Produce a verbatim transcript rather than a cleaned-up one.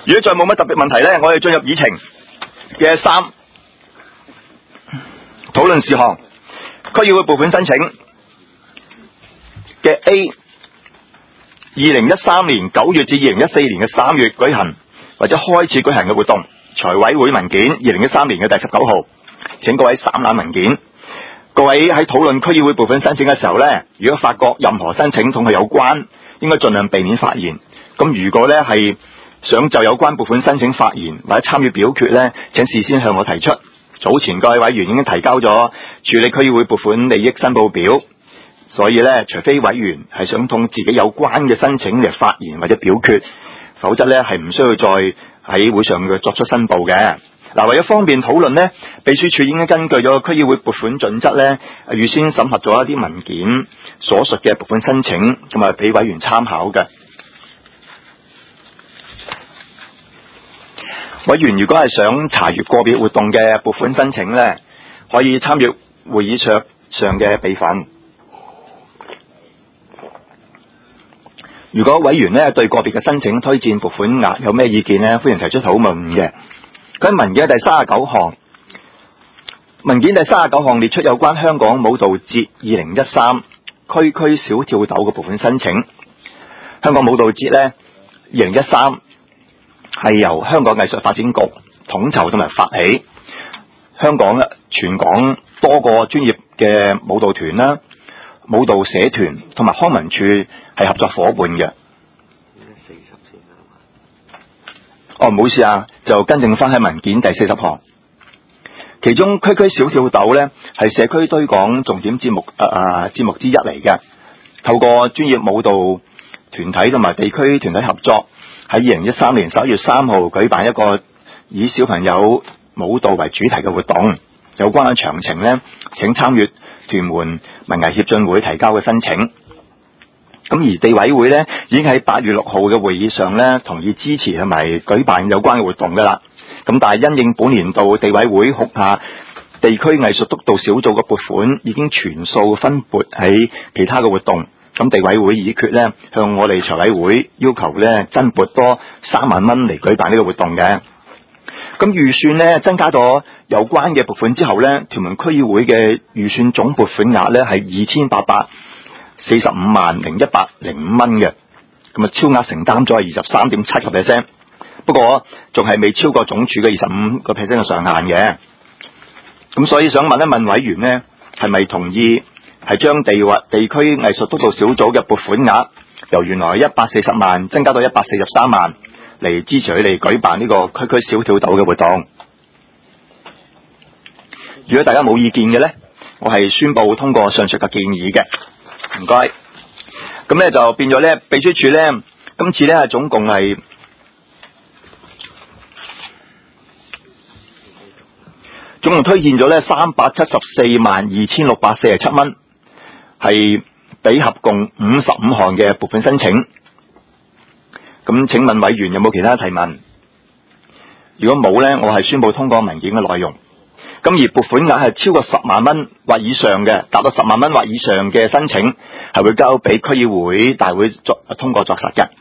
如果再冇乜特別問題呢，我哋進入議程嘅三討論事項，區議會撥款申請嘅 A， 二零一三年九月至二零一四年嘅三月舉行或者開始舉行嘅活動，財委會文件二零一三年嘅第十九號，請各位散覽文件。各位喺討論區議會撥款申請嘅時候呢，如果發覺任何申請同佢有關，應該盡量避免發言。咁如果呢係想就有關撥款申請發言或者參與表決呢，請事先向我提出。早前各位委員已經提交咗處理區議會撥款利益申報表，所以呢，除非委員係想同自己有關嘅申請嚟發言或者表決，否則呢係唔需要再喺會上嘅作出申報嘅。嗱，為咗方便討論呢，秘書處已經根據咗區議會撥款準則呢，預先審核咗一啲文件所述嘅撥款申請，咁啊俾委員參考嘅。委員如果係想查閱個別活動嘅撥款申請呢，可以參閱會議桌上嘅備份。如果委員呢對個別嘅申請推薦撥款額有咩意見呢，歡迎提出討論嘅。喺文件第三十九項，文件第三十九項列出有關香港舞蹈節二零一三區區小跳抖嘅撥款申請。香港舞蹈節呢，二零一三係由香港藝術發展局統籌同埋發起，香港全港多個專業嘅舞蹈團啦、舞蹈社團同埋康文署係合作伙伴嘅。哦，唔好意思啊，就更正翻喺文件第四十項。其中區區小跳抖呢係社區推廣重點節目誒誒節目之一嚟嘅，透過專業舞蹈團體同埋地區團體合作，喺二零一三年十一月三號舉辦一個以小朋友舞蹈為主題嘅活動。有關嘅詳情呢，請參閱屯門文藝協進會提交嘅申請。咁而地委會呢，已經喺八月六號嘅會議上呢，同意支持同埋舉辦有關嘅活動噶啦。咁但係因應本年度地委會轄下地區藝術督導小組嘅撥款已經全數分撥喺其他嘅活動，咁地委會議決呢，向我哋財委會要求呢，增撥多三萬蚊嚟舉辦呢個活動嘅。咁預算呢，增加咗有關嘅撥款之後呢，屯門區議會嘅預算總撥款額呢係二千八百四十五萬零一百零五蚊嘅，咁啊超額承擔咗係二十三點七個 percent， 不過仲係未超過總署嘅二十五個 percent 嘅上限嘅。咁所以想問一問委員呢，係咪同意係將地或地區藝術督導小組嘅撥款額由原來一百四十萬增加到一百四十三萬嚟支持佢哋舉辦呢個區區小跳抖嘅活動？如果大家冇意見嘅呢，我係宣布通過上述嘅建議嘅。唔該。咁咧就變咗咧，秘書處咧今次咧總共係總共推薦咗咧三百七十四萬二千六百四十七蚊，係俾合共五十五項嘅撥款申請。咁請問委員有冇其他提問？如果冇咧，我係宣布通過文件嘅內容。咁而撥款額係超過十萬蚊或以上嘅，達到十萬蚊或以上嘅申請，係會交俾區議會大會作通過作實嘅。